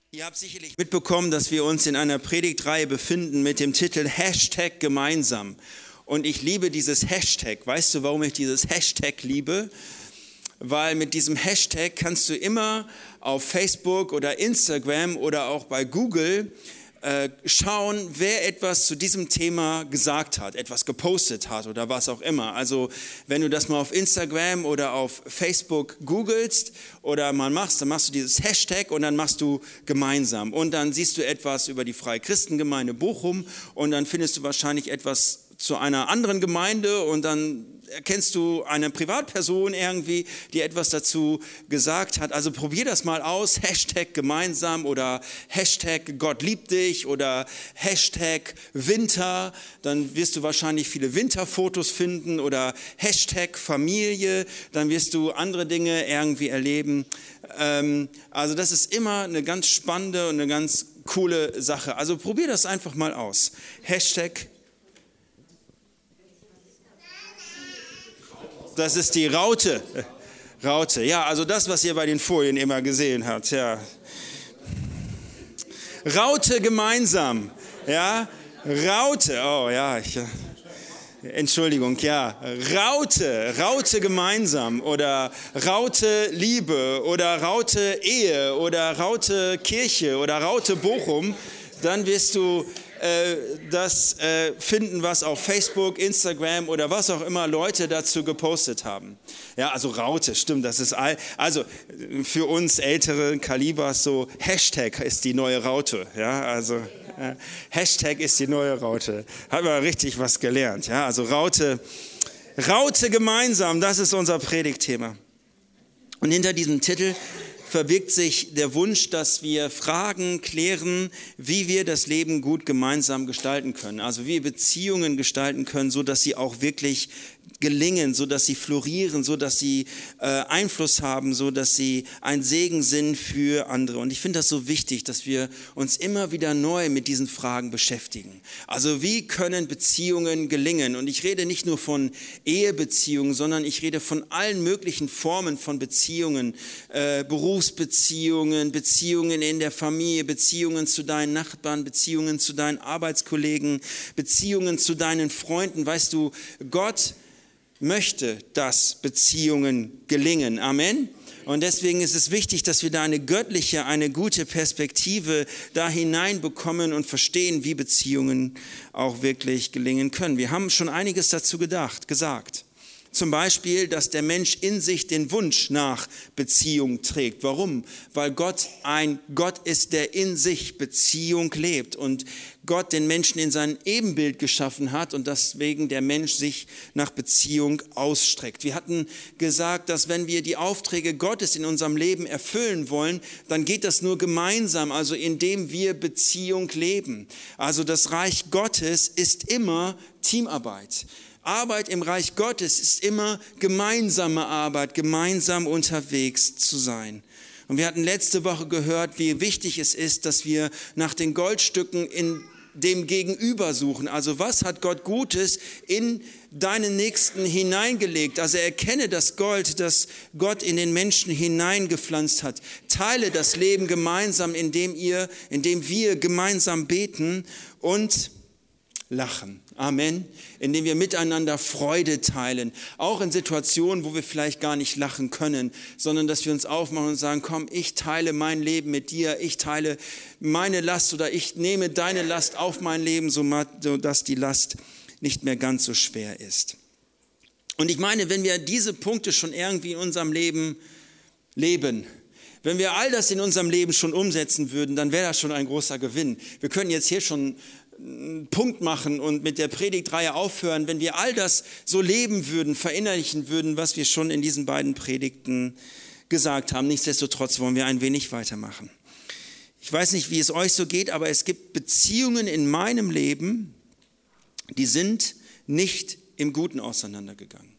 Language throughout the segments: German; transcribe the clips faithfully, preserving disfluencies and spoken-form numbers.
Ihr habt sicherlich mitbekommen, dass wir uns in einer Predigtreihe befinden mit dem Titel Hashtag gemeinsam. Und ich liebe dieses Hashtag. Weißt du, warum ich dieses Hashtag liebe? Weil mit diesem Hashtag kannst du immer auf Facebook oder Instagram oder auch bei Google äh, schauen, wer etwas zu diesem Thema gesagt hat, etwas gepostet hat oder was auch immer. Also wenn du das mal auf Instagram oder auf Facebook googelst oder mal machst, dann machst du dieses Hashtag und dann machst du gemeinsam. Und dann siehst du etwas über die Freie Christengemeinde Bochum und dann findest du wahrscheinlich etwas zu einer anderen Gemeinde und dann erkennst du eine Privatperson irgendwie, die etwas dazu gesagt hat. Also probier das mal aus, Hashtag gemeinsam oder Hashtag Gott liebt dich oder Hashtag Winter. Dann wirst du wahrscheinlich viele Winterfotos finden oder Hashtag Familie. Dann wirst du andere Dinge irgendwie erleben. Also das ist immer eine ganz spannende und eine ganz coole Sache. Also probier das einfach mal aus. Hashtag Das ist die Raute. Raute, ja, also das, was ihr bei den Folien immer gesehen habt, ja. Raute gemeinsam, ja. Raute, oh ja, ich, Entschuldigung, ja. Raute, Raute gemeinsam oder Raute Liebe oder Raute Ehe oder Raute Kirche oder Raute Bochum, dann wirst du das äh, finden, was auf Facebook, Instagram oder was auch immer Leute dazu gepostet haben. Ja, also Raute, stimmt, das ist all, also für uns ältere Kalibers so Hashtag ist die neue Raute. Ja, also äh, Hashtag ist die neue Raute. Haben wir richtig was gelernt. Ja, also Raute, Raute gemeinsam, das ist unser Predigtthema. Und hinter diesem Titel verbirgt sich der Wunsch, dass wir Fragen klären, wie wir das Leben gut gemeinsam gestalten können. Also wie wir Beziehungen gestalten können, so dass sie auch wirklich gelingen, so dass sie florieren, so dass sie äh, Einfluss haben, so dass sie ein Segen sind für andere. Und ich finde das so wichtig, dass wir uns immer wieder neu mit diesen Fragen beschäftigen. Also wie können Beziehungen gelingen? Und ich rede nicht nur von Ehebeziehungen, sondern ich rede von allen möglichen Formen von Beziehungen, äh, Berufsbeziehungen, Beziehungen in der Familie, Beziehungen zu deinen Nachbarn, Beziehungen zu deinen Arbeitskollegen, Beziehungen zu deinen Freunden. Weißt du, Gott möchte, dass Beziehungen gelingen. Amen. Und deswegen ist es wichtig, dass wir da eine göttliche, eine gute Perspektive da hineinbekommen und verstehen, wie Beziehungen auch wirklich gelingen können. Wir haben schon einiges dazu gedacht, gesagt. Zum Beispiel, dass der Mensch in sich den Wunsch nach Beziehung trägt. Warum? Weil Gott ein Gott ist, der in sich Beziehung lebt und Gott den Menschen in sein Ebenbild geschaffen hat und deswegen der Mensch sich nach Beziehung ausstreckt. Wir hatten gesagt, dass wenn wir die Aufträge Gottes in unserem Leben erfüllen wollen, dann geht das nur gemeinsam, also indem wir Beziehung leben. Also das Reich Gottes ist immer Teamarbeit. Arbeit im Reich Gottes ist immer gemeinsame Arbeit, gemeinsam unterwegs zu sein. Und wir hatten letzte Woche gehört, wie wichtig es ist, dass wir nach den Goldstücken in dem Gegenüber suchen. Also was hat Gott Gutes in deinen Nächsten hineingelegt? Also erkenne das Gold, das Gott in den Menschen hineingepflanzt hat. Teile das Leben gemeinsam, indem ihr, indem wir gemeinsam beten und lachen. Amen. Indem wir miteinander Freude teilen. Auch in Situationen, wo wir vielleicht gar nicht lachen können, sondern dass wir uns aufmachen und sagen, komm, ich teile mein Leben mit dir, ich teile meine Last oder ich nehme deine Last auf mein Leben, sodass die Last nicht mehr ganz so schwer ist. Und ich meine, wenn wir diese Punkte schon irgendwie in unserem Leben leben, wenn wir all das in unserem Leben schon umsetzen würden, dann wäre das schon ein großer Gewinn. Wir können jetzt hier schon einen Punkt machen und mit der Predigtreihe aufhören, wenn wir all das so leben würden, verinnerlichen würden, was wir schon in diesen beiden Predigten gesagt haben. Nichtsdestotrotz wollen wir ein wenig weitermachen. Ich weiß nicht, wie es euch so geht, aber es gibt Beziehungen in meinem Leben, die sind nicht im Guten auseinandergegangen.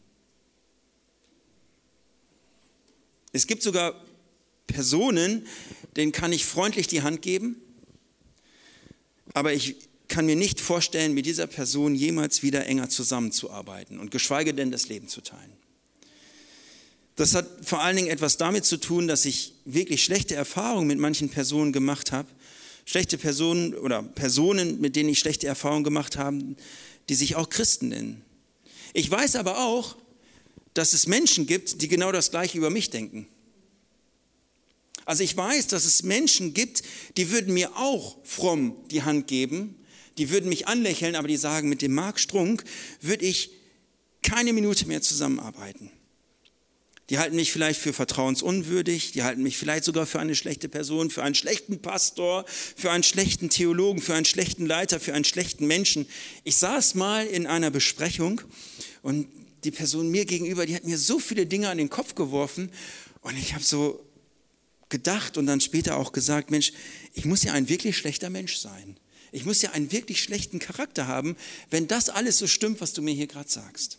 Es gibt sogar Personen, denen kann ich freundlich die Hand geben, aber ich kann mir nicht vorstellen, mit dieser Person jemals wieder enger zusammenzuarbeiten und geschweige denn das Leben zu teilen. Das hat vor allen Dingen etwas damit zu tun, dass ich wirklich schlechte Erfahrungen mit manchen Personen gemacht habe. Schlechte Personen oder Personen, mit denen ich schlechte Erfahrungen gemacht habe, die sich auch Christen nennen. Ich weiß aber auch, dass es Menschen gibt, die genau das Gleiche über mich denken. Also ich weiß, dass es Menschen gibt, die würden mir auch fromm die Hand geben, die würden mich anlächeln, aber die sagen, mit dem Marc Strunk würde ich keine Minute mehr zusammenarbeiten. Die halten mich vielleicht für vertrauensunwürdig, die halten mich vielleicht sogar für eine schlechte Person, für einen schlechten Pastor, für einen schlechten Theologen, für einen schlechten Leiter, für einen schlechten Menschen. Ich saß mal in einer Besprechung und die Person mir gegenüber, die hat mir so viele Dinge an den Kopf geworfen und ich habe so gedacht und dann später auch gesagt, Mensch, ich muss ja ein wirklich schlechter Mensch sein. Ich muss ja einen wirklich schlechten Charakter haben, wenn das alles so stimmt, was du mir hier gerade sagst.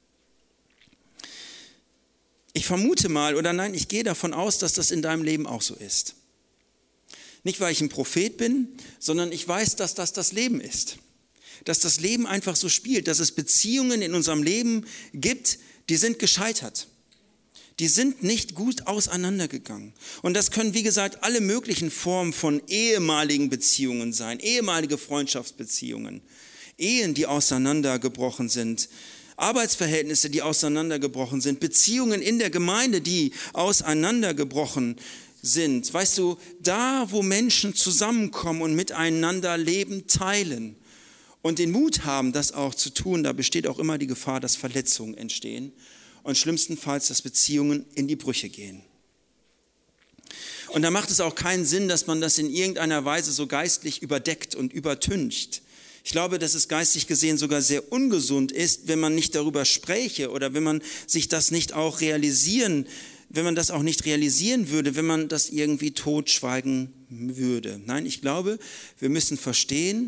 Ich vermute mal, oder nein, ich gehe davon aus, dass das in deinem Leben auch so ist. Nicht, weil ich ein Prophet bin, sondern ich weiß, dass das das Leben ist. Dass das Leben einfach so spielt, dass es Beziehungen in unserem Leben gibt, die sind gescheitert. Die sind nicht gut auseinandergegangen. Und das können, wie gesagt, alle möglichen Formen von ehemaligen Beziehungen sein, ehemalige Freundschaftsbeziehungen, Ehen, die auseinandergebrochen sind, Arbeitsverhältnisse, die auseinandergebrochen sind, Beziehungen in der Gemeinde, die auseinandergebrochen sind. Weißt du, da, wo Menschen zusammenkommen und miteinander Leben teilen und den Mut haben, das auch zu tun, da besteht auch immer die Gefahr, dass Verletzungen entstehen und schlimmstenfalls, dass Beziehungen in die Brüche gehen. Und da macht es auch keinen Sinn, dass man das in irgendeiner Weise so geistlich überdeckt und übertüncht. Ich glaube, dass es geistig gesehen sogar sehr ungesund ist, wenn man nicht darüber spräche oder wenn man sich das nicht auch realisieren, wenn man das auch nicht realisieren würde, wenn man das irgendwie totschweigen würde. Nein, ich glaube, wir müssen verstehen,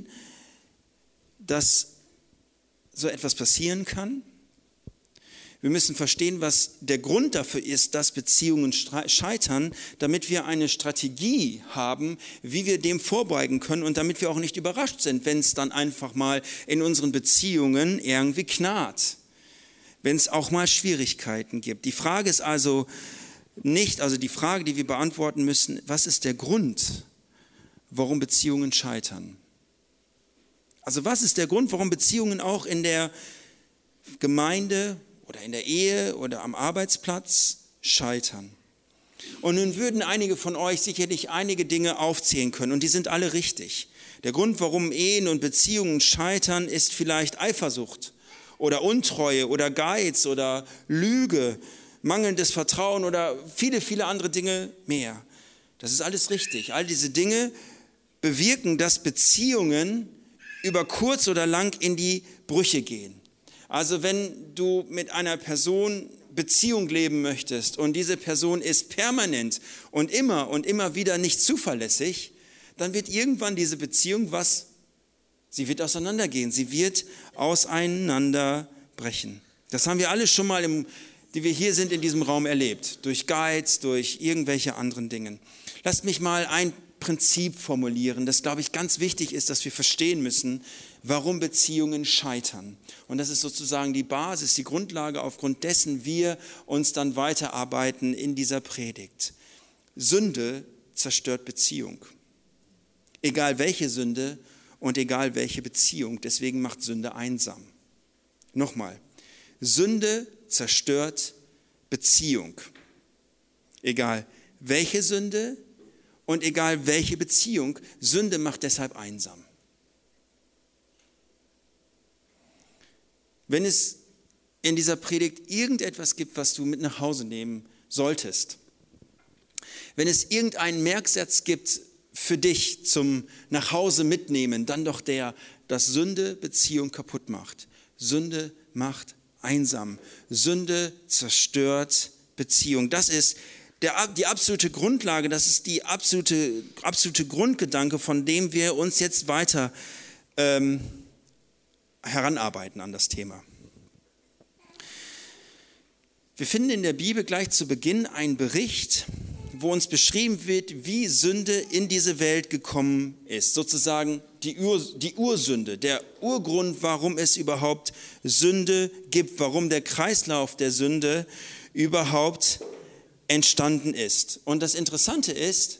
dass so etwas passieren kann. Wir müssen verstehen, was der Grund dafür ist, dass Beziehungen scheitern, damit wir eine Strategie haben, wie wir dem vorbeugen können und damit wir auch nicht überrascht sind, wenn es dann einfach mal in unseren Beziehungen irgendwie knarrt, wenn es auch mal Schwierigkeiten gibt. Die Frage ist also nicht, also die Frage, die wir beantworten müssen, was ist der Grund, warum Beziehungen scheitern? Also was ist der Grund, warum Beziehungen auch in der Gemeinde oder in der Ehe oder am Arbeitsplatz scheitern? Und nun würden einige von euch sicherlich einige Dinge aufzählen können und die sind alle richtig. Der Grund, warum Ehen und Beziehungen scheitern, ist vielleicht Eifersucht oder Untreue oder Geiz oder Lüge, mangelndes Vertrauen oder viele, viele andere Dinge mehr. Das ist alles richtig. All diese Dinge bewirken, dass Beziehungen über kurz oder lang in die Brüche gehen. Also wenn du mit einer Person Beziehung leben möchtest und diese Person ist permanent und immer und immer wieder nicht zuverlässig, dann wird irgendwann diese Beziehung was? Sie wird auseinandergehen, sie wird auseinanderbrechen. Das haben wir alle schon mal, im, die wir hier sind, in diesem Raum erlebt. Durch Geiz, durch irgendwelche anderen Dinge. Lasst mich mal ein Prinzip formulieren, das, glaube ich, ganz wichtig ist, dass wir verstehen müssen, warum Beziehungen scheitern. Und das ist sozusagen die Basis, die Grundlage, aufgrund dessen wir uns dann weiterarbeiten in dieser Predigt. Sünde zerstört Beziehung. Egal welche Sünde und egal welche Beziehung. Deswegen macht Sünde einsam. Nochmal. Sünde zerstört Beziehung. Egal welche Sünde und egal welche Beziehung. Sünde macht deshalb einsam. Wenn es in dieser Predigt irgendetwas gibt, was du mit nach Hause nehmen solltest, wenn es irgendeinen Merksatz gibt für dich zum Nachhause mitnehmen, dann doch der, dass Sünde Beziehung kaputt macht. Sünde macht einsam. Sünde zerstört Beziehung. Das ist der, die absolute Grundlage, das ist die absolute, absolute Grundgedanke, von dem wir uns jetzt weiter ähm, heranarbeiten an das Thema. Wir finden in der Bibel gleich zu Beginn einen Bericht, wo uns beschrieben wird, wie Sünde in diese Welt gekommen ist. Sozusagen die, Ur, die Ursünde, der Urgrund, warum es überhaupt Sünde gibt, warum der Kreislauf der Sünde überhaupt entstanden ist. Und das Interessante ist,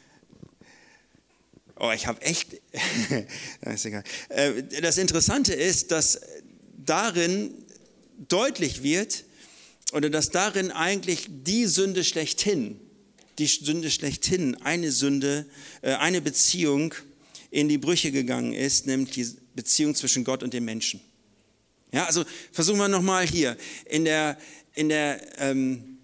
oh, ich habe echt, ist egal. Das Interessante ist, dass darin deutlich wird, oder dass darin eigentlich die Sünde schlechthin, die Sünde schlechthin, eine Sünde, eine Beziehung in die Brüche gegangen ist, nämlich die Beziehung zwischen Gott und dem Menschen. Ja, also versuchen wir nochmal hier, in der, in der, ähm,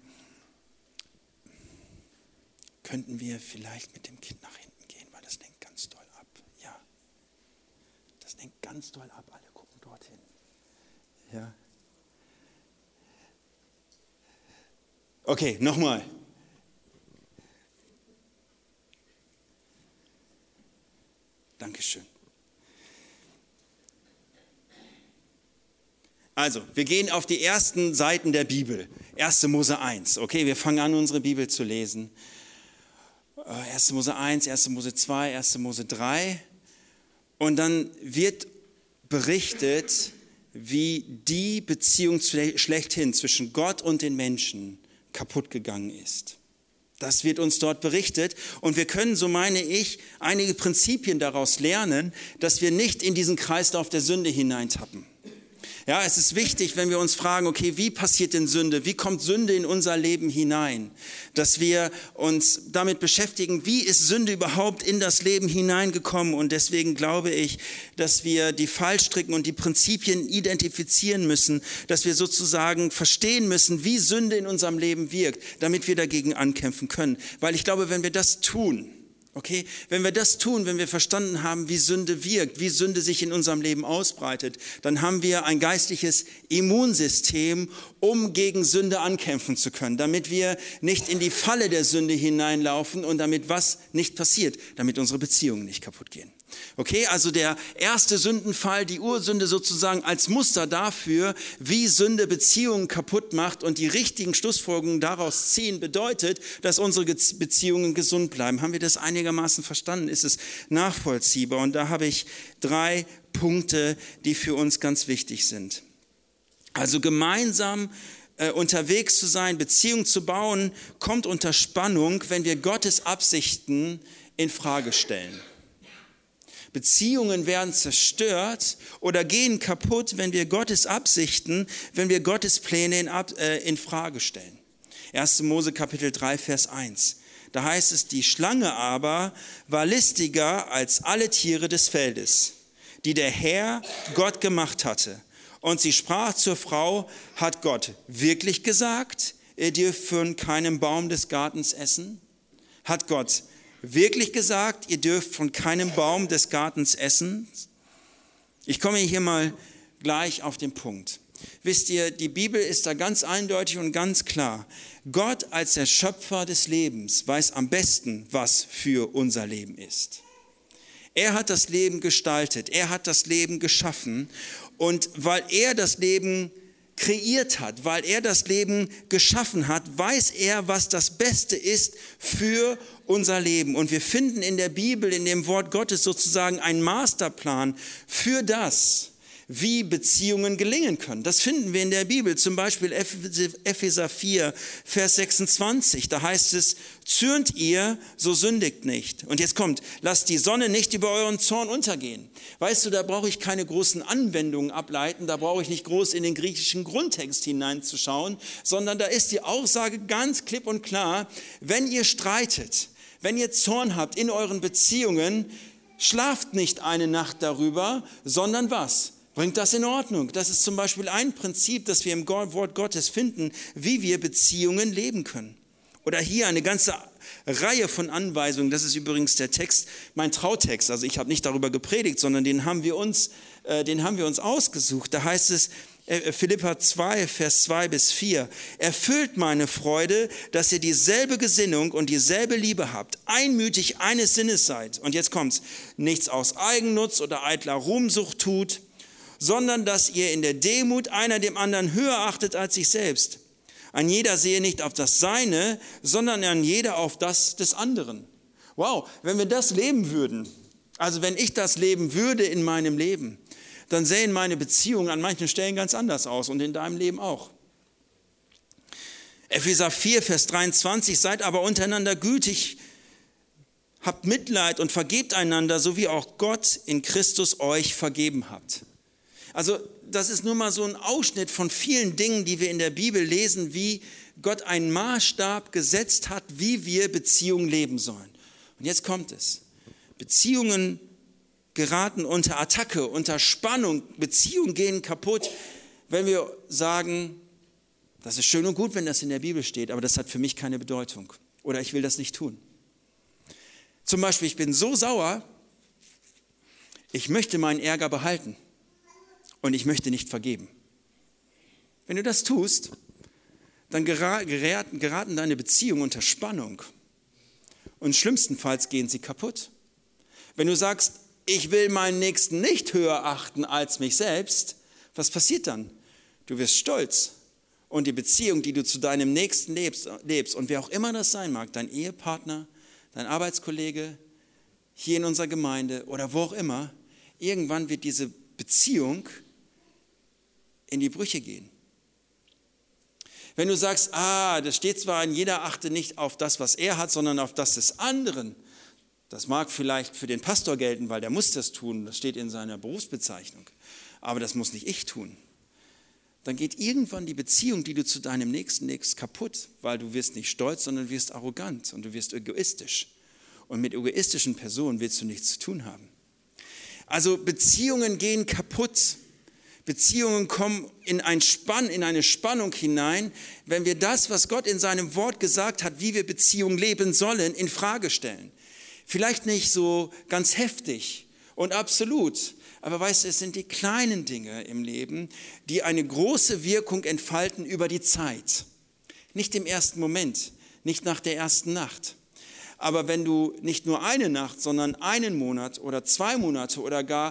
könnten wir vielleicht mit dem Kind nach hinten gehen, weil das lenkt ganz doll ab. Ja, das lenkt ganz doll ab, alle gucken dorthin. Ja. Okay, nochmal. Dankeschön. Also, wir gehen auf die ersten Seiten der Bibel. erster Mose eins. Okay, wir fangen an, unsere Bibel zu lesen. erster Mose eins, erster Mose zwei, erster Mose drei. Und dann wird berichtet, wie die Beziehung schlechthin zwischen Gott und den Menschen kaputt gegangen ist. Das wird uns dort berichtet und wir können, so meine ich, einige Prinzipien daraus lernen, dass wir nicht in diesen Kreislauf der Sünde hineintappen. Ja, es ist wichtig, wenn wir uns fragen, okay, wie passiert denn Sünde? Wie kommt Sünde in unser Leben hinein? Dass wir uns damit beschäftigen, wie ist Sünde überhaupt in das Leben hineingekommen? Und deswegen glaube ich, dass wir die Fallstricken und die Prinzipien identifizieren müssen, dass wir sozusagen verstehen müssen, wie Sünde in unserem Leben wirkt, damit wir dagegen ankämpfen können. Weil ich glaube, wenn wir das tun, okay, wenn wir das tun, wenn wir verstanden haben, wie Sünde wirkt, wie Sünde sich in unserem Leben ausbreitet, dann haben wir ein geistliches Immunsystem, um gegen Sünde ankämpfen zu können, damit wir nicht in die Falle der Sünde hineinlaufen und damit was nicht passiert, damit unsere Beziehungen nicht kaputt gehen. Okay, also der erste Sündenfall, die Ursünde sozusagen als Muster dafür, wie Sünde Beziehungen kaputt macht und die richtigen Schlussfolgerungen daraus ziehen, bedeutet, dass unsere Beziehungen gesund bleiben. Haben wir das einigermaßen verstanden? Ist es nachvollziehbar? Und da habe ich drei Punkte, die für uns ganz wichtig sind. Also gemeinsam äh, unterwegs zu sein, Beziehungen zu bauen, kommt unter Spannung, wenn wir Gottes Absichten in Frage stellen. Beziehungen werden zerstört oder gehen kaputt, wenn wir Gottes Absichten, wenn wir Gottes Pläne in, äh, in Frage stellen. erster Mose Kapitel drei, Vers eins. Da heißt es, die Schlange aber war listiger als alle Tiere des Feldes, die der Herr Gott gemacht hatte. Und sie sprach zur Frau, hat Gott wirklich gesagt, ihr dürft von keinem Baum des Gartens essen? Hat Gott wirklich gesagt, ihr dürft von keinem Baum des Gartens essen? Ich komme hier mal gleich auf den Punkt. Wisst ihr, die Bibel ist da ganz eindeutig und ganz klar. Gott als der Schöpfer des Lebens weiß am besten, was für unser Leben ist. Er hat das Leben gestaltet, er hat das Leben geschaffen und weil er das Leben kreiert hat, weil er das Leben geschaffen hat, weiß er, was das Beste ist für unser Leben. Und wir finden in der Bibel, in dem Wort Gottes sozusagen einen Masterplan für das, wie Beziehungen gelingen können. Das finden wir in der Bibel, zum Beispiel Epheser vier, Vers sechsundzwanzig. Da heißt es, zürnt ihr, so sündigt nicht. Und jetzt kommt, lasst die Sonne nicht über euren Zorn untergehen. Weißt du, da brauche ich keine großen Anwendungen ableiten, da brauche ich nicht groß in den griechischen Grundtext hineinzuschauen, sondern da ist die Aussage ganz klipp und klar, wenn ihr streitet, wenn ihr Zorn habt in euren Beziehungen, schlaft nicht eine Nacht darüber, sondern was? Bringt das in Ordnung. Das ist zum Beispiel ein Prinzip, das wir im Wort Gottes finden, wie wir Beziehungen leben können. Oder hier eine ganze Reihe von Anweisungen. Das ist übrigens der Text, mein Trautext. Also ich habe nicht darüber gepredigt, sondern den haben wir uns, äh, den haben wir uns ausgesucht. Da heißt es, äh, Philipper zwei, Vers zwei bis vier. Erfüllt meine Freude, dass ihr dieselbe Gesinnung und dieselbe Liebe habt, einmütig eines Sinnes seid. Und jetzt kommt's. Nichts aus Eigennutz oder eitler Ruhmsucht tut, sondern dass ihr in der Demut einer dem anderen höher achtet als sich selbst. Ein jeder sehe nicht auf das Seine, sondern ein jeder auf das des anderen. Wow, wenn wir das leben würden, also wenn ich das leben würde in meinem Leben, dann sähen meine Beziehungen an manchen Stellen ganz anders aus und in deinem Leben auch. Epheser vier, Vers dreiundzwanzig, seid aber untereinander gütig, habt Mitleid und vergebt einander, so wie auch Gott in Christus euch vergeben hat. Also das ist nur mal so ein Ausschnitt von vielen Dingen, die wir in der Bibel lesen, wie Gott einen Maßstab gesetzt hat, wie wir Beziehungen leben sollen. Und jetzt kommt es. Beziehungen geraten unter Attacke, unter Spannung. Beziehungen gehen kaputt, wenn wir sagen, das ist schön und gut, wenn das in der Bibel steht, aber das hat für mich keine Bedeutung. Oder ich will das nicht tun. Zum Beispiel, ich bin so sauer, ich möchte meinen Ärger behalten und ich möchte nicht vergeben. Wenn du das tust, dann geraten deine Beziehungen unter Spannung und schlimmstenfalls gehen sie kaputt. Wenn du sagst, ich will meinen Nächsten nicht höher achten als mich selbst, was passiert dann? Du wirst stolz und die Beziehung, die du zu deinem Nächsten lebst, lebst und wer auch immer das sein mag, dein Ehepartner, dein Arbeitskollege, hier in unserer Gemeinde oder wo auch immer, irgendwann wird diese Beziehung in die Brüche gehen. Wenn du sagst, ah, das steht zwar in jeder achte nicht auf das, was er hat, sondern auf das des anderen, das mag vielleicht für den Pastor gelten, weil der muss das tun, das steht in seiner Berufsbezeichnung, aber das muss nicht ich tun. Dann geht irgendwann die Beziehung, die du zu deinem Nächsten legst, kaputt, weil du wirst nicht stolz, sondern wirst arrogant und du wirst egoistisch. Und mit egoistischen Personen willst du nichts zu tun haben. Also Beziehungen gehen kaputt. Beziehungen kommen in, ein Spann, in eine Spannung hinein, wenn wir das, was Gott in seinem Wort gesagt hat, wie wir Beziehungen leben sollen, in Frage stellen. Vielleicht nicht so ganz heftig und absolut, aber weißt du, es sind die kleinen Dinge im Leben, die eine große Wirkung entfalten über die Zeit. Nicht im ersten Moment, nicht nach der ersten Nacht. Aber wenn du nicht nur eine Nacht, sondern einen Monat oder zwei Monate oder gar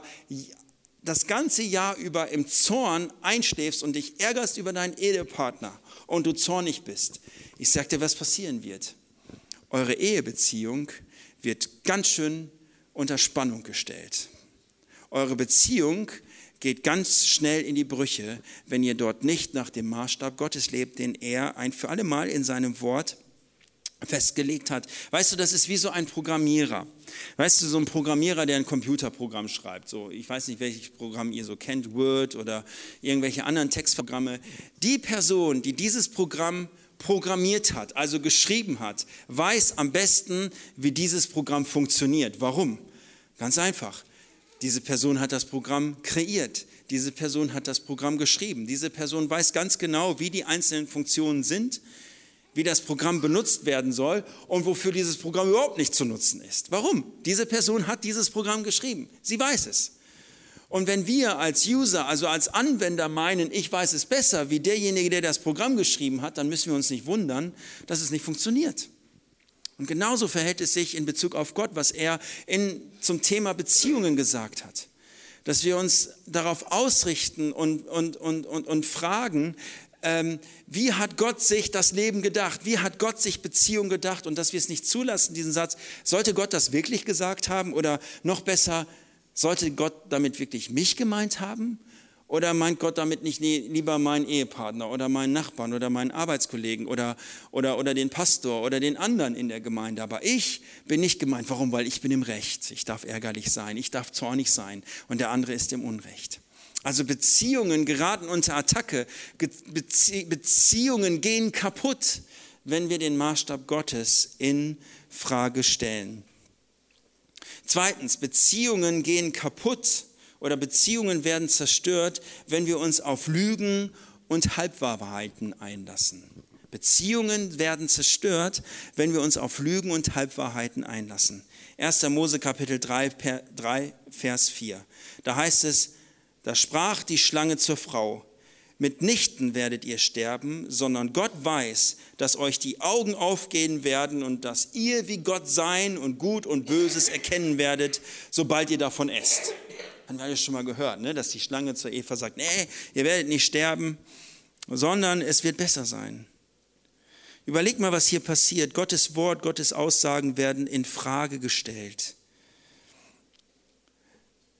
das ganze Jahr über im Zorn einschläfst und dich ärgerst über deinen Ehepartner und du zornig bist, ich sag dir, was passieren wird. Eure Ehebeziehung wird ganz schön unter Spannung gestellt. Eure Beziehung geht ganz schnell in die Brüche, wenn ihr dort nicht nach dem Maßstab Gottes lebt, den er ein für alle Mal in seinem Wort festgelegt hat. Weißt du, das ist wie so ein Programmierer. Weißt du, so ein Programmierer, der ein Computerprogramm schreibt. So, ich weiß nicht, welches Programm ihr so kennt, Word oder irgendwelche anderen Textprogramme. Die Person, die dieses Programm programmiert hat, also geschrieben hat, weiß am besten, wie dieses Programm funktioniert. Warum? Ganz einfach. Diese Person hat das Programm kreiert. Diese Person hat das Programm geschrieben. Diese Person weiß ganz genau, wie die einzelnen Funktionen sind, wie das Programm benutzt werden soll und wofür dieses Programm überhaupt nicht zu nutzen ist. Warum? Diese Person hat dieses Programm geschrieben. Sie weiß es. Und wenn wir als User, also als Anwender meinen, ich weiß es besser wie derjenige, der das Programm geschrieben hat, dann müssen wir uns nicht wundern, dass es nicht funktioniert. Und genauso verhält es sich in Bezug auf Gott, was er in, zum Thema Beziehungen gesagt hat. Dass wir uns darauf ausrichten und, und, und, und, und fragen, ähm, wie hat Gott sich das Leben gedacht? Wie hat Gott sich Beziehung gedacht? Und dass wir es nicht zulassen, diesen Satz, sollte Gott das wirklich gesagt haben? Oder noch besser, sollte Gott damit wirklich mich gemeint haben? Oder meint Gott damit nicht lieber meinen Ehepartner oder meinen Nachbarn oder meinen Arbeitskollegen oder, oder, oder den Pastor oder den anderen in der Gemeinde? Aber ich bin nicht gemeint. Warum? Weil ich bin im Recht. Ich darf ärgerlich sein, ich darf zornig sein und der andere ist im Unrecht. Also Beziehungen geraten unter Attacke, Bezie- Beziehungen gehen kaputt, wenn wir den Maßstab Gottes in Frage stellen. Zweitens, Beziehungen gehen kaputt oder Beziehungen werden zerstört, wenn wir uns auf Lügen und Halbwahrheiten einlassen. Beziehungen werden zerstört, wenn wir uns auf Lügen und Halbwahrheiten einlassen. erster Mose Kapitel drei, Vers vier. Da heißt es, da sprach die Schlange zur Frau, mitnichten werdet ihr sterben, sondern Gott weiß, dass euch die Augen aufgehen werden und dass ihr wie Gott sein und Gut und Böses erkennen werdet, sobald ihr davon esst. Haben wir alles schon mal gehört, ne? Dass die Schlange zur Eva sagt, nee, ihr werdet nicht sterben, sondern es wird besser sein. Überleg mal, was hier passiert. Gottes Wort, Gottes Aussagen werden in Frage gestellt.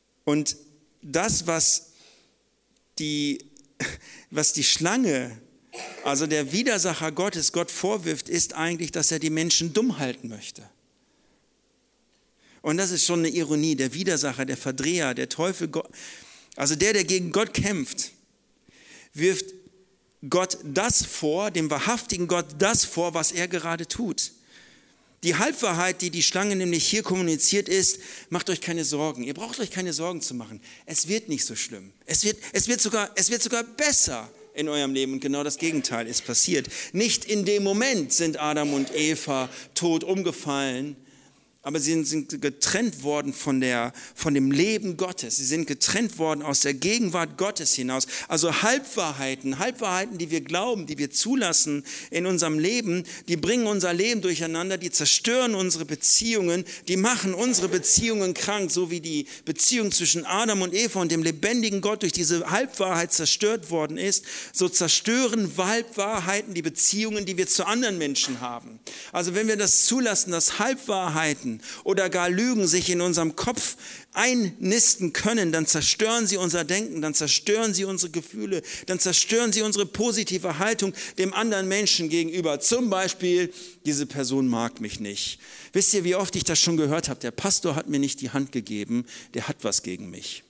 Und das, was die, was die Schlange Also der Widersacher Gottes Gott vorwirft, ist eigentlich, dass er die Menschen dumm halten möchte. Und das ist schon eine Ironie. Der Widersacher, der Verdreher, der Teufel, also der, der gegen Gott kämpft, wirft Gott das vor, dem wahrhaftigen Gott das vor, was er gerade tut. Die Halbwahrheit, die die Schlange nämlich hier kommuniziert ist, macht euch keine Sorgen. Ihr braucht euch keine Sorgen zu machen. Es wird nicht so schlimm. Es wird, es wird sogar, es wird sogar besser in eurem Leben. Und genau das Gegenteil ist passiert. Nicht in dem Moment sind Adam und Eva tot umgefallen, aber sie sind getrennt worden von, der, von dem Leben Gottes. Sie sind getrennt worden aus der Gegenwart Gottes hinaus. Also Halbwahrheiten, Halbwahrheiten, die wir glauben, die wir zulassen in unserem Leben, die bringen unser Leben durcheinander, die zerstören unsere Beziehungen, die machen unsere Beziehungen krank, so wie die Beziehung zwischen Adam und Eva und dem lebendigen Gott durch diese Halbwahrheit zerstört worden ist. So zerstören Halbwahrheiten die Beziehungen, die wir zu anderen Menschen haben. Also wenn wir das zulassen, dass Halbwahrheiten oder gar Lügen sich in unserem Kopf einnisten können, dann zerstören sie unser Denken, dann zerstören sie unsere Gefühle, dann zerstören sie unsere positive Haltung dem anderen Menschen gegenüber. Zum Beispiel, diese Person mag mich nicht. Wisst ihr, wie oft ich das schon gehört habe? Der Pastor hat mir nicht die Hand gegeben, der hat was gegen mich.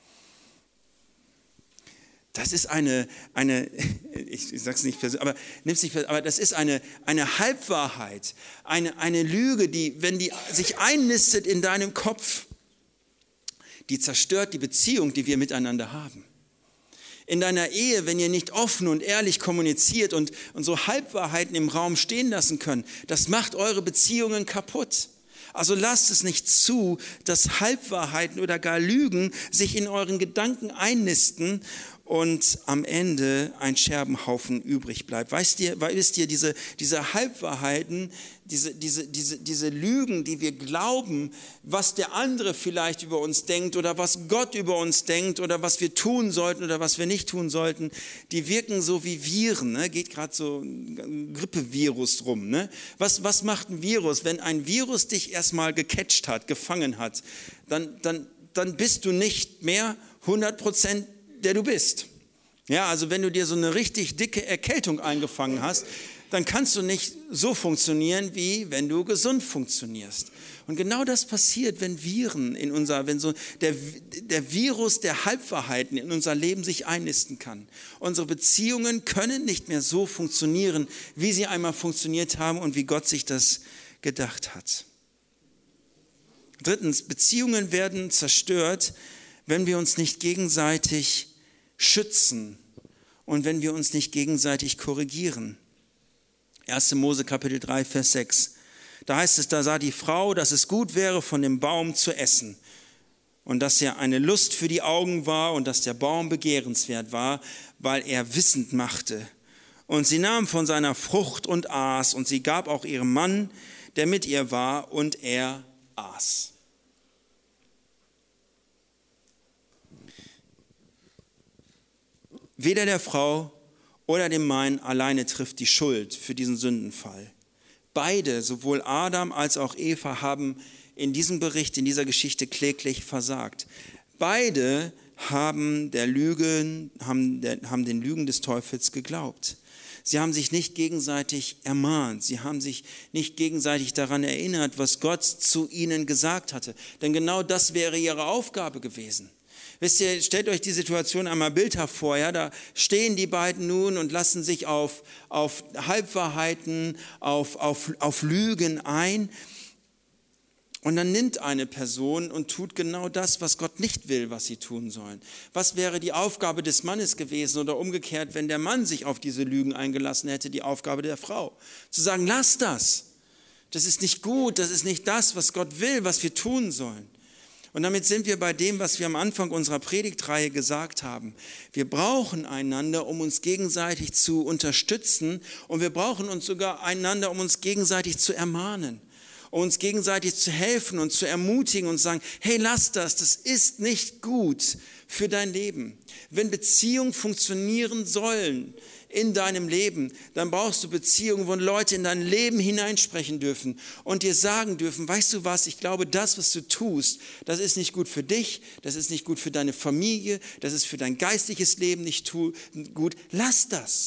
Das ist eine, eine ich, ich sage es nicht persönlich, aber, nimm's nicht, aber das ist eine, eine Halbwahrheit, eine, eine Lüge, die, wenn die sich einnistet in deinem Kopf, die zerstört die Beziehung, die wir miteinander haben. In deiner Ehe, wenn ihr nicht offen und ehrlich kommuniziert und, und so Halbwahrheiten im Raum stehen lassen könnt, das macht eure Beziehungen kaputt. Also lasst es nicht zu, dass Halbwahrheiten oder gar Lügen sich in euren Gedanken einnisten und am Ende ein Scherbenhaufen übrig bleibt. Weißt ihr, wisst ihr, diese, diese Halbwahrheiten, diese, diese, diese, diese Lügen, die wir glauben, was der andere vielleicht über uns denkt oder was Gott über uns denkt oder was wir tun sollten oder was wir nicht tun sollten, die wirken so wie Viren. Ne? Geht gerade so ein Grippevirus rum. Ne? Was, was macht ein Virus? Wenn ein Virus dich erstmal gecatcht hat, gefangen hat, dann, dann, dann bist du nicht mehr hundert Prozent der du bist. Ja, also wenn du dir so eine richtig dicke Erkältung eingefangen hast, dann kannst du nicht so funktionieren, wie wenn du gesund funktionierst. Und genau das passiert, wenn Viren in unser, wenn so der, der Virus der Halbwahrheiten in unser Leben sich einnisten kann. Unsere Beziehungen können nicht mehr so funktionieren, wie sie einmal funktioniert haben und wie Gott sich das gedacht hat. Drittens, Beziehungen werden zerstört, wenn wir uns nicht gegenseitig schützen und wenn wir uns nicht gegenseitig korrigieren. erster Mose Kapitel drei, Vers sechs. Da heißt es, da sah die Frau, dass es gut wäre, von dem Baum zu essen und dass er eine Lust für die Augen war und dass der Baum begehrenswert war, weil er wissend machte. Und sie nahm von seiner Frucht und aß und sie gab auch ihrem Mann, der mit ihr war, und er aß. Weder der Frau oder dem Mann alleine trifft die Schuld für diesen Sündenfall. Beide, sowohl Adam als auch Eva, haben in diesem Bericht, in dieser Geschichte kläglich versagt. Beide haben, der Lügen, haben, der, haben den Lügen des Teufels geglaubt. Sie haben sich nicht gegenseitig ermahnt. Sie haben sich nicht gegenseitig daran erinnert, was Gott zu ihnen gesagt hatte. Denn genau das wäre ihre Aufgabe gewesen. Wisst ihr, stellt euch die Situation einmal bildhaft vor, ja, da stehen die beiden nun und lassen sich auf, auf Halbwahrheiten, auf, auf, auf Lügen ein. Und dann nimmt eine Person und tut genau das, was Gott nicht will, was sie tun sollen. Was wäre die Aufgabe des Mannes gewesen oder umgekehrt, wenn der Mann sich auf diese Lügen eingelassen hätte, die Aufgabe der Frau? Zu sagen, lass das, das ist nicht gut, das ist nicht das, was Gott will, was wir tun sollen. Und damit sind wir bei dem, was wir am Anfang unserer Predigtreihe gesagt haben. Wir brauchen einander, um uns gegenseitig zu unterstützen, und wir brauchen uns sogar einander, um uns gegenseitig zu ermahnen, um uns gegenseitig zu helfen und zu ermutigen und zu sagen, hey, lass das, das ist nicht gut für dein Leben. Wenn Beziehungen funktionieren sollen in deinem Leben, dann brauchst du Beziehungen, wo Leute in dein Leben hineinsprechen dürfen und dir sagen dürfen, weißt du was, ich glaube, das, was du tust, das ist nicht gut für dich, das ist nicht gut für deine Familie, das ist für dein geistliches Leben nicht gut. Lass das.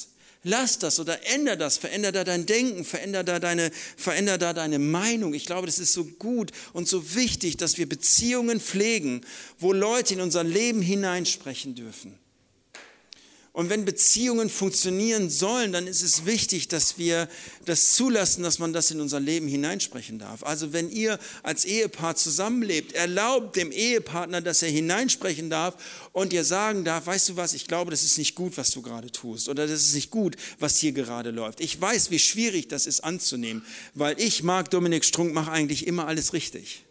Lass das oder änder das, veränder da dein Denken, veränder da deine, veränder da deine Meinung. Ich glaube, das ist so gut und so wichtig, dass wir Beziehungen pflegen, wo Leute in unser Leben hineinsprechen dürfen. Und wenn Beziehungen funktionieren sollen, dann ist es wichtig, dass wir das zulassen, dass man das in unser Leben hineinsprechen darf. Also wenn ihr als Ehepaar zusammenlebt, erlaubt dem Ehepartner, dass er hineinsprechen darf und ihr sagen darf, weißt du was, ich glaube, das ist nicht gut, was du gerade tust oder das ist nicht gut, was hier gerade läuft. Ich weiß, wie schwierig das ist anzunehmen, weil ich, Marc Dominik Strunk, mache eigentlich immer alles richtig.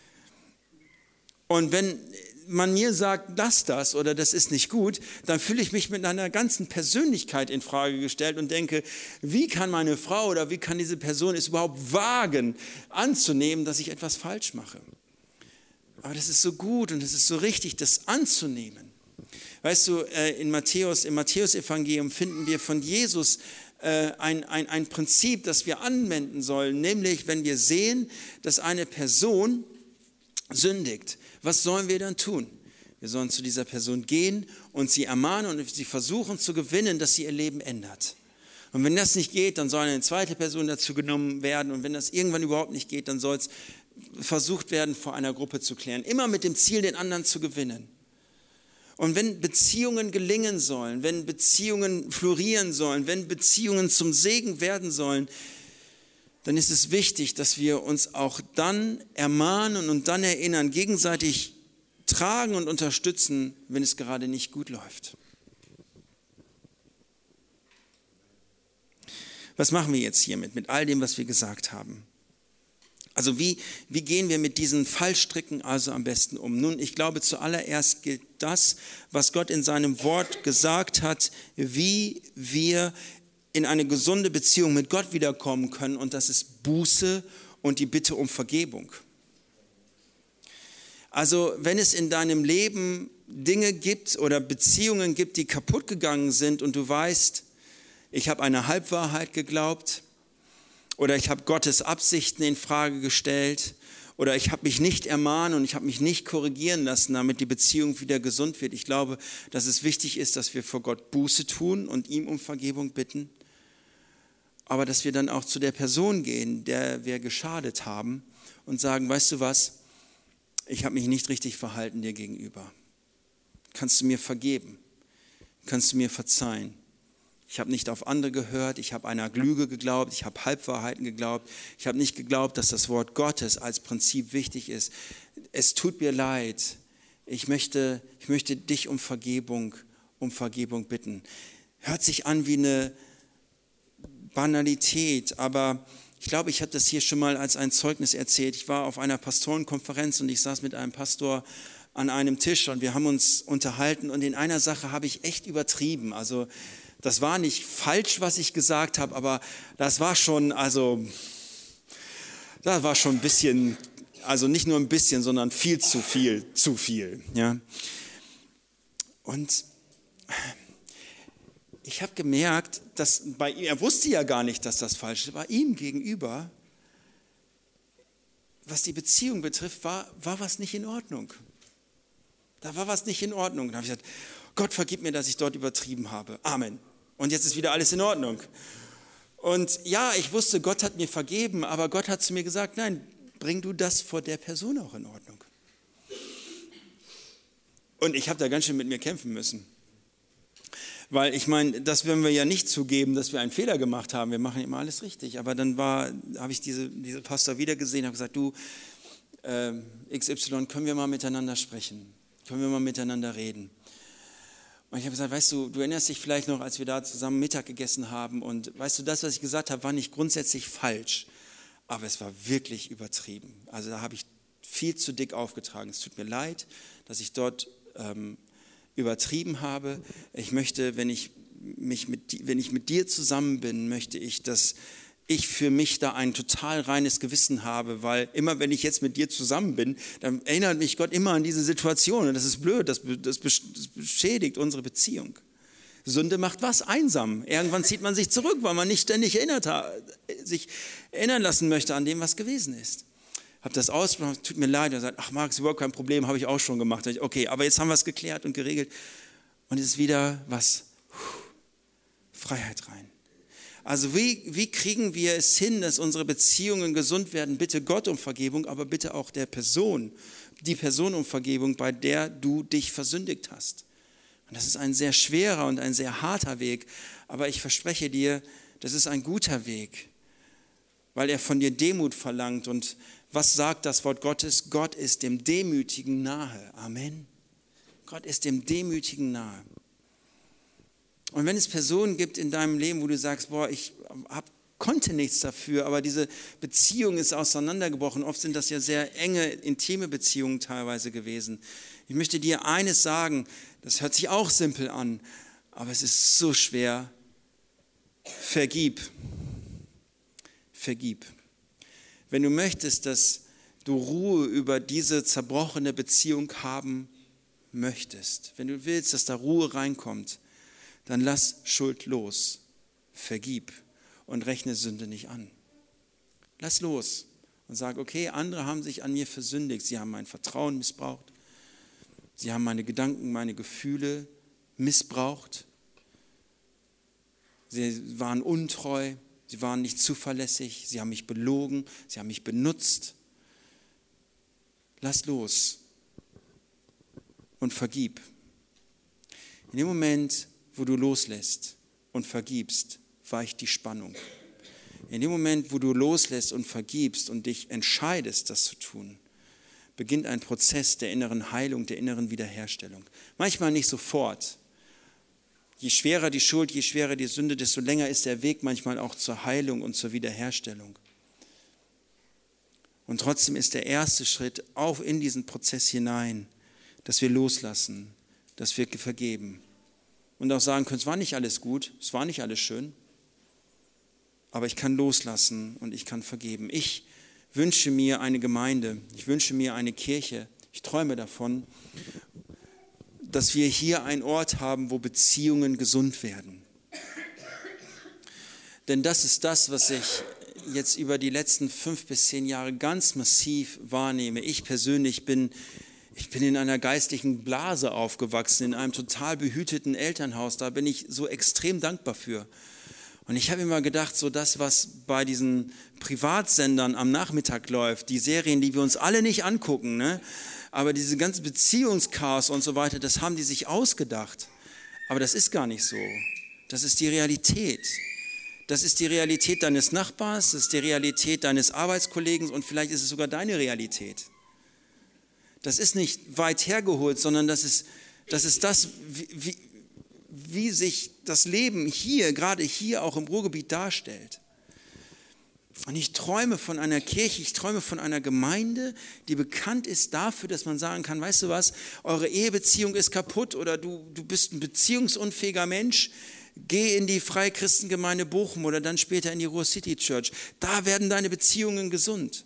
Und wenn man mir sagt, lass das oder das ist nicht gut, dann fühle ich mich mit einer ganzen Persönlichkeit in Frage gestellt und denke, wie kann meine Frau oder wie kann diese Person es überhaupt wagen, anzunehmen, dass ich etwas falsch mache? Aber das ist so gut und es ist so richtig, das anzunehmen. Weißt du, in Matthäus, im Matthäus-Evangelium finden wir von Jesus ein, ein, ein Prinzip, das wir anwenden sollen, nämlich wenn wir sehen, dass eine Person sündigt, was sollen wir dann tun? Wir sollen zu dieser Person gehen und sie ermahnen und sie versuchen zu gewinnen, dass sie ihr Leben ändert. Und wenn das nicht geht, dann soll eine zweite Person dazu genommen werden. Und wenn das irgendwann überhaupt nicht geht, dann soll es versucht werden, vor einer Gruppe zu klären. Immer mit dem Ziel, den anderen zu gewinnen. Und wenn Beziehungen gelingen sollen, wenn Beziehungen florieren sollen, wenn Beziehungen zum Segen werden sollen, dann ist es wichtig, dass wir uns auch dann ermahnen und dann erinnern, gegenseitig tragen und unterstützen, wenn es gerade nicht gut läuft. Was machen wir jetzt hiermit, mit all dem, was wir gesagt haben? Also wie, wie gehen wir mit diesen Fallstricken also am besten um? Nun, ich glaube, zuallererst gilt das, was Gott in seinem Wort gesagt hat, wie wir in eine gesunde Beziehung mit Gott wiederkommen können, und das ist Buße und die Bitte um Vergebung. Also wenn es in deinem Leben Dinge gibt oder Beziehungen gibt, die kaputt gegangen sind und du weißt, ich habe eine Halbwahrheit geglaubt oder ich habe Gottes Absichten in Frage gestellt oder ich habe mich nicht ermahnt und ich habe mich nicht korrigieren lassen, damit die Beziehung wieder gesund wird. Ich glaube, dass es wichtig ist, dass wir vor Gott Buße tun und ihm um Vergebung bitten. Aber dass wir dann auch zu der Person gehen, der wir geschadet haben und sagen, weißt du was, ich habe mich nicht richtig verhalten dir gegenüber. Kannst du mir vergeben? Kannst du mir verzeihen? Ich habe nicht auf andere gehört, ich habe einer Lüge geglaubt, ich habe Halbwahrheiten geglaubt, ich habe nicht geglaubt, dass das Wort Gottes als Prinzip wichtig ist. Es tut mir leid, ich möchte, ich möchte dich um Vergebung, um Vergebung bitten. Hört sich an wie eine Banalität, aber ich glaube, ich habe das hier schon mal als ein Zeugnis erzählt. Ich war auf einer Pastorenkonferenz und ich saß mit einem Pastor an einem Tisch und wir haben uns unterhalten und in einer Sache habe ich echt übertrieben. Also das war nicht falsch, was ich gesagt habe, aber das war schon, also das war schon ein bisschen, also nicht nur ein bisschen, sondern viel zu viel, zu viel. Ja. Und ich habe gemerkt, dass bei ihm, er wusste ja gar nicht, dass das falsch ist, bei ihm gegenüber, was die Beziehung betrifft, war, war was nicht in Ordnung. Da war was nicht in Ordnung. Da habe ich gesagt, Gott vergib mir, dass ich dort übertrieben habe. Amen. Und jetzt ist wieder alles in Ordnung. Und ja, ich wusste, Gott hat mir vergeben, aber Gott hat zu mir gesagt, nein, bring du das vor der Person auch in Ordnung. Und ich habe da ganz schön mit mir kämpfen müssen. Weil ich meine, das werden wir ja nicht zugeben, dass wir einen Fehler gemacht haben. Wir machen immer alles richtig. Aber dann war, habe ich diese, diese Pastor wieder gesehen, habe gesagt, du, äh, X Y, können wir mal miteinander sprechen? Können wir mal miteinander reden? Und ich habe gesagt, weißt du, du erinnerst dich vielleicht noch, als wir da zusammen Mittag gegessen haben und weißt du, das, was ich gesagt habe, war nicht grundsätzlich falsch, aber es war wirklich übertrieben. Also da habe ich viel zu dick aufgetragen. Es tut mir leid, dass ich dort ähm, übertrieben habe. Ich möchte, wenn ich, mich mit, wenn ich mit dir zusammen bin, möchte ich, dass ich für mich da ein total reines Gewissen habe, weil immer, wenn ich jetzt mit dir zusammen bin, dann erinnert mich Gott immer an diese Situation und das ist blöd, das, das beschädigt unsere Beziehung. Sünde macht was? Einsam. Irgendwann zieht man sich zurück, weil man nicht ständig erinnert hat, sich erinnern lassen möchte an dem, was gewesen ist. Habe das ausgesprochen, tut mir leid, und sagt, ach Marc, ist überhaupt kein Problem, habe ich auch schon gemacht. Okay, aber jetzt haben wir es geklärt und geregelt und es ist wieder was? Freiheit rein. Also wie, wie kriegen wir es hin, dass unsere Beziehungen gesund werden? Bitte Gott um Vergebung, aber bitte auch der Person, die Person um Vergebung, bei der du dich versündigt hast. Und das ist ein sehr schwerer und ein sehr harter Weg, aber ich verspreche dir, das ist ein guter Weg, weil er von dir Demut verlangt. Und was sagt das Wort Gottes? Gott ist dem Demütigen nahe. Amen. Gott ist dem Demütigen nahe. Und wenn es Personen gibt in deinem Leben, wo du sagst, boah, ich hab, konnte nichts dafür, aber diese Beziehung ist auseinandergebrochen. Oft sind das ja sehr enge, intime Beziehungen teilweise gewesen. Ich möchte dir eines sagen, das hört sich auch simpel an, aber es ist so schwer. Vergib. Vergib. Wenn du möchtest, dass du Ruhe über diese zerbrochene Beziehung haben möchtest, wenn du willst, dass da Ruhe reinkommt, dann lass Schuld los. Vergib und rechne Sünde nicht an. Lass los und sag, okay, andere haben sich an mir versündigt. Sie haben mein Vertrauen missbraucht. Sie haben meine Gedanken, meine Gefühle missbraucht. Sie waren untreu. Sie waren nicht zuverlässig. Sie haben mich belogen. Sie haben mich benutzt. Lass los und vergib. In dem Moment, wo du loslässt und vergibst, weicht die Spannung. In dem Moment, wo du loslässt und vergibst und dich entscheidest, das zu tun, beginnt ein Prozess der inneren Heilung, der inneren Wiederherstellung. Manchmal nicht sofort. Je schwerer die Schuld, je schwerer die Sünde, desto länger ist der Weg manchmal auch zur Heilung und zur Wiederherstellung. Und trotzdem ist der erste Schritt auch in diesen Prozess hinein, dass wir loslassen, dass wir vergeben. Und auch sagen können, es war nicht alles gut, es war nicht alles schön, aber ich kann loslassen und ich kann vergeben. Ich wünsche mir eine Gemeinde, ich wünsche mir eine Kirche, ich träume davon, dass wir hier einen Ort haben, wo Beziehungen gesund werden. Denn das ist das, was ich jetzt über die letzten fünf bis zehn Jahre ganz massiv wahrnehme. Ich persönlich bin Ich bin in einer geistlichen Blase aufgewachsen, in einem total behüteten Elternhaus. Da bin ich so extrem dankbar für. Und ich habe immer gedacht, so das, was bei diesen Privatsendern am Nachmittag läuft, die Serien, die wir uns alle nicht angucken, ne? Aber diese ganze Beziehungschaos und so weiter, das haben die sich ausgedacht. Aber das ist gar nicht so. Das ist die Realität. Das ist die Realität deines Nachbars, das ist die Realität deines Arbeitskollegen und vielleicht ist es sogar deine Realität. Das ist nicht weit hergeholt, sondern das ist das, ist das wie, wie, wie sich das Leben hier, gerade hier auch im Ruhrgebiet darstellt. Und ich träume von einer Kirche, ich träume von einer Gemeinde, die bekannt ist dafür, dass man sagen kann, weißt du was, eure Ehebeziehung ist kaputt oder du, du bist ein beziehungsunfähiger Mensch, geh in die Freie Christengemeinde Bochum oder dann später in die Ruhr City Church. Da werden deine Beziehungen gesund.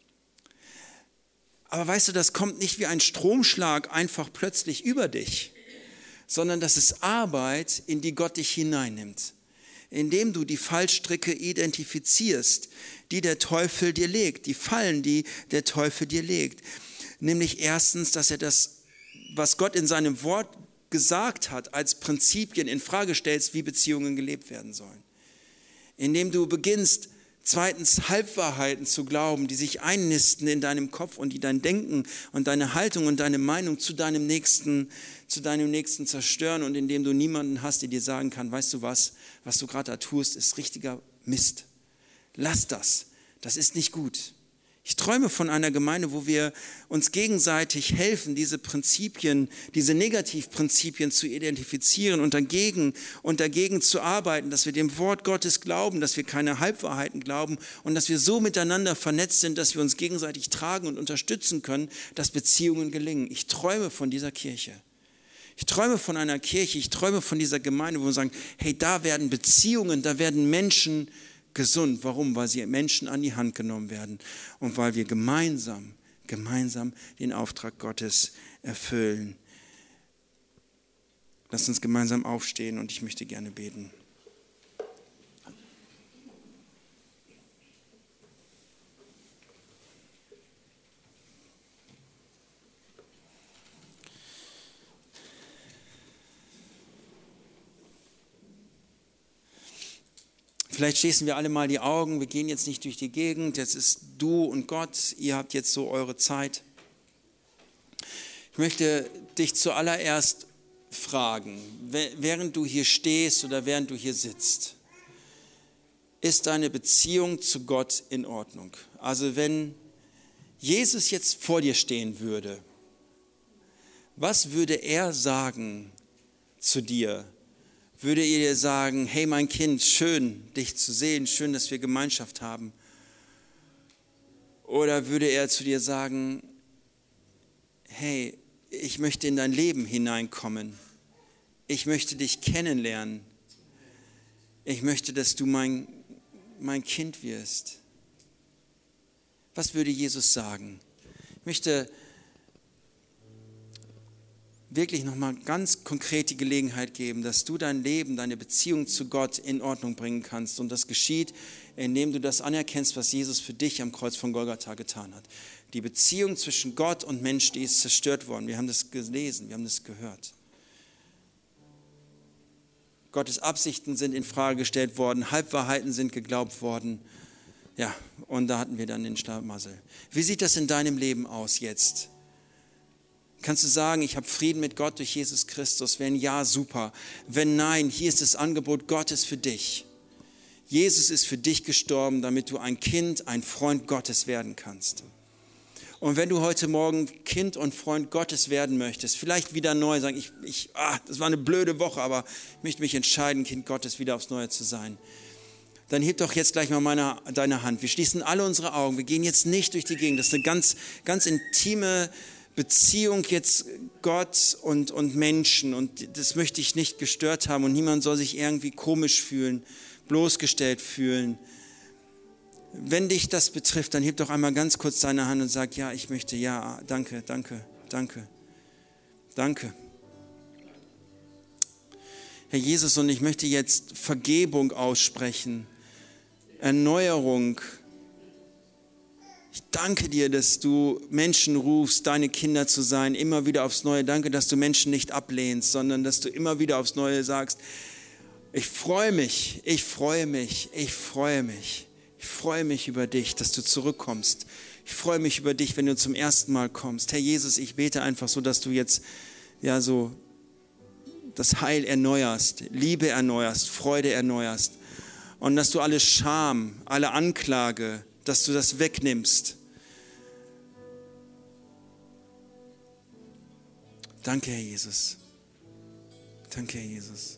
Aber weißt du, das kommt nicht wie ein Stromschlag einfach plötzlich über dich, sondern das ist Arbeit, in die Gott dich hineinnimmt, indem du die Fallstricke identifizierst, die der Teufel dir legt, die Fallen, die der Teufel dir legt. Nämlich erstens, dass er das, was Gott in seinem Wort gesagt hat, als Prinzipien in Frage stellst, wie Beziehungen gelebt werden sollen. Indem du beginnst, zweitens Halbwahrheiten zu glauben, die sich einnisten in deinem Kopf und die dein Denken und deine Haltung und deine Meinung zu deinem Nächsten, zu deinem Nächsten zerstören und indem du niemanden hast, der dir sagen kann, weißt du was, was du gerade da tust, ist richtiger Mist. Lass das, das ist nicht gut. Ich träume von einer Gemeinde, wo wir uns gegenseitig helfen, diese Prinzipien, diese Negativprinzipien zu identifizieren und dagegen, und dagegen zu arbeiten, dass wir dem Wort Gottes glauben, dass wir keine Halbwahrheiten glauben und dass wir so miteinander vernetzt sind, dass wir uns gegenseitig tragen und unterstützen können, dass Beziehungen gelingen. Ich träume von dieser Kirche. Ich träume von einer Kirche, ich träume von dieser Gemeinde, wo wir sagen, hey, da werden Beziehungen, da werden Menschen gesund. Warum? Weil sie Menschen an die Hand genommen werden und weil wir gemeinsam, gemeinsam den Auftrag Gottes erfüllen. Lasst uns gemeinsam aufstehen und ich möchte gerne beten. Vielleicht schließen wir alle mal die Augen, wir gehen jetzt nicht durch die Gegend, jetzt ist du und Gott, ihr habt jetzt so eure Zeit. Ich möchte dich zuallererst fragen, während du hier stehst oder während du hier sitzt, ist deine Beziehung zu Gott in Ordnung? Also wenn Jesus jetzt vor dir stehen würde, was würde er sagen zu dir? Würde er dir sagen, hey mein Kind, schön dich zu sehen, schön, dass wir Gemeinschaft haben? Oder würde er zu dir sagen, hey, ich möchte in dein Leben hineinkommen. Ich möchte dich kennenlernen. Ich möchte, dass du mein, mein Kind wirst. Was würde Jesus sagen? Ich möchte wirklich nochmal ganz konkret die Gelegenheit geben, dass du dein Leben, deine Beziehung zu Gott in Ordnung bringen kannst. Und das geschieht, indem du das anerkennst, was Jesus für dich am Kreuz von Golgatha getan hat. Die Beziehung zwischen Gott und Mensch, die ist zerstört worden. Wir haben das gelesen, wir haben das gehört. Gottes Absichten sind in Frage gestellt worden, Halbwahrheiten sind geglaubt worden. Ja, und da hatten wir dann den Schlamassel. Wie sieht das in deinem Leben aus jetzt? Kannst du sagen, ich habe Frieden mit Gott durch Jesus Christus? Wenn ja, super. Wenn nein, hier ist das Angebot Gottes für dich. Jesus ist für dich gestorben, damit du ein Kind, ein Freund Gottes werden kannst. Und wenn du heute Morgen Kind und Freund Gottes werden möchtest, vielleicht wieder neu sagen, ich, ich, ah, das war eine blöde Woche, aber ich möchte mich entscheiden, Kind Gottes wieder aufs Neue zu sein. Dann heb doch jetzt gleich mal meine, deine Hand. Wir schließen alle unsere Augen. Wir gehen jetzt nicht durch die Gegend. Das ist eine ganz, ganz intime Beziehung jetzt Gott und, und Menschen. Und das möchte ich nicht gestört haben. Und niemand soll sich irgendwie komisch fühlen, bloßgestellt fühlen. Wenn dich das betrifft, dann heb doch einmal ganz kurz deine Hand und sag, ja, ich möchte, ja, danke, danke, danke, danke. Herr Jesus, und ich möchte jetzt Vergebung aussprechen, Erneuerung. Ich danke dir, dass du Menschen rufst, deine Kinder zu sein, immer wieder aufs Neue. Danke, dass du Menschen nicht ablehnst, sondern dass du immer wieder aufs Neue sagst, ich freue mich, ich freue mich, ich freue mich. Ich freue mich über dich, dass du zurückkommst. Ich freue mich über dich, wenn du zum ersten Mal kommst. Herr Jesus, ich bete einfach so, dass du jetzt ja so das Heil erneuerst, Liebe erneuerst, Freude erneuerst und dass du alle Scham, alle Anklage, dass du das wegnimmst. Danke, Herr Jesus. Danke, Herr Jesus.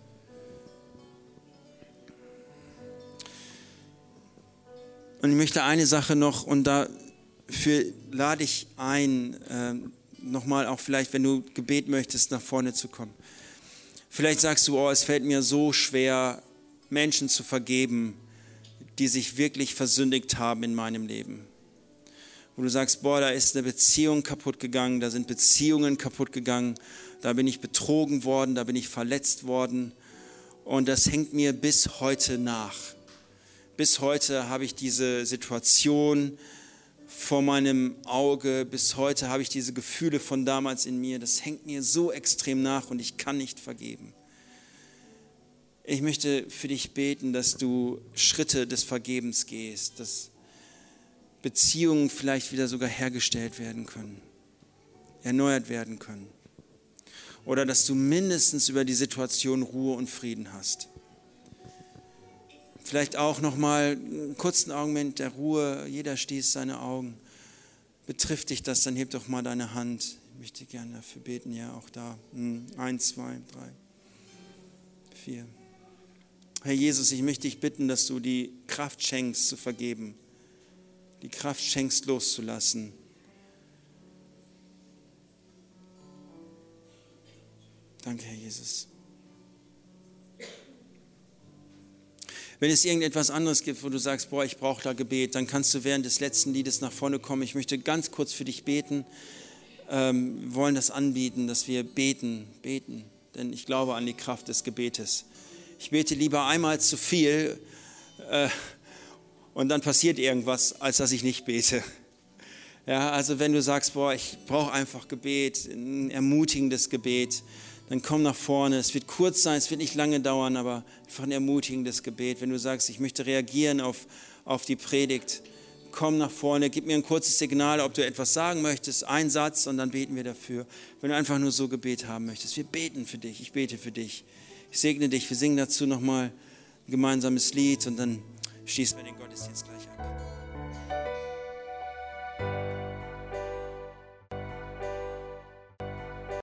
Und ich möchte eine Sache noch, und dafür lade ich ein, äh, nochmal auch vielleicht, wenn du Gebet möchtest, nach vorne zu kommen. Vielleicht sagst du, oh, es fällt mir so schwer, Menschen zu vergeben, die sich wirklich versündigt haben in meinem Leben. Wo du sagst, boah, da ist eine Beziehung kaputt gegangen, da sind Beziehungen kaputt gegangen, da bin ich betrogen worden, da bin ich verletzt worden und das hängt mir bis heute nach. Bis heute habe ich diese Situation vor meinem Auge, bis heute habe ich diese Gefühle von damals in mir. Das hängt mir so extrem nach und ich kann nicht vergeben. Ich möchte für dich beten, dass du Schritte des Vergebens gehst, dass Beziehungen vielleicht wieder sogar hergestellt werden können, erneuert werden können. Oder dass du mindestens über die Situation Ruhe und Frieden hast. Vielleicht auch nochmal einen kurzen Augenblick der Ruhe. Jeder schließt seine Augen. Betrifft dich das, dann heb doch mal deine Hand. Ich möchte gerne dafür beten. Ja, auch da. Eins, zwei, drei, vier. Herr Jesus, ich möchte dich bitten, dass du die Kraft schenkst, zu vergeben. Die Kraft schenkst, loszulassen. Danke, Herr Jesus. Wenn es irgendetwas anderes gibt, wo du sagst, boah, ich brauche da Gebet, dann kannst du während des letzten Liedes nach vorne kommen. Ich möchte ganz kurz für dich beten. Ähm, wir wollen das anbieten, dass wir beten, beten, denn ich glaube an die Kraft des Gebetes. Ich bete lieber einmal zu viel äh, und dann passiert irgendwas, als dass ich nicht bete. Ja, also wenn du sagst, boah, ich brauche einfach Gebet, ein ermutigendes Gebet, dann komm nach vorne. Es wird kurz sein, es wird nicht lange dauern, aber einfach ein ermutigendes Gebet. Wenn du sagst, ich möchte reagieren auf, auf die Predigt, komm nach vorne, gib mir ein kurzes Signal, ob du etwas sagen möchtest, ein Satz und dann beten wir dafür. Wenn du einfach nur so Gebet haben möchtest, wir beten für dich, ich bete für dich. Ich segne dich, wir singen dazu nochmal ein gemeinsames Lied und dann schließen wir den Gottesdienst gleich ab.